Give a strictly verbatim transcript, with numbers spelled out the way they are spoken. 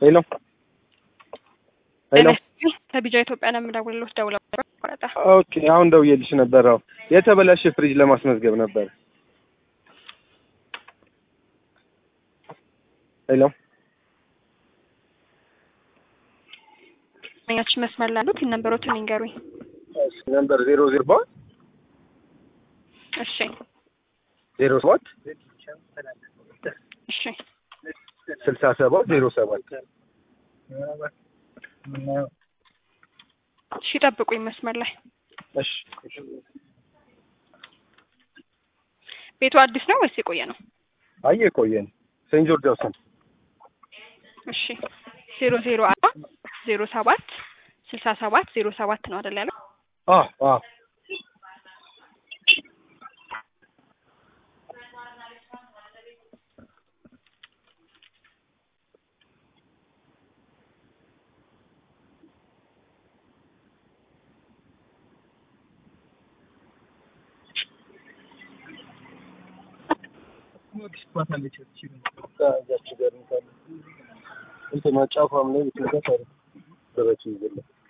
ሄሎ ሄሎ ከቢጃ ኢትዮጵያ ነው የምደውልልዎት። ደውለው ቆረጣ። ኦኬ አሁን ደውዬልሽ ነበር። አዎ የተበላሸ ፍሪጅ ለማስመዝገብ ነበር። ሄሎ ማኛች መስመር ላሉት ነምበሮችን ይንገሩኝ። እሺ ነምበር ዜሮ ዜሮ ባል እሺ ዜሮ ሰባት እሺ ስልሳ ሰባት ዜሮ ሰባት እሺ ጠብቁኝ መስመር ላይ። እሺ ቤቱ አዲስ ነው ወይስ የቆየ ነው? አይ የቆየ ነው። ሴንት ጆርጅ ሃውስ። እሺ ዜሮ ዜሮ አራት ዜሮ ሰባት ስልሳ ሰባት ዜሮ ሰባት ነው አይደል ያለው? አዎ አዎ ሞክስ ፓታለች እቺ ታዛች ጋር እንትን እንትን ማጫፋም ነው።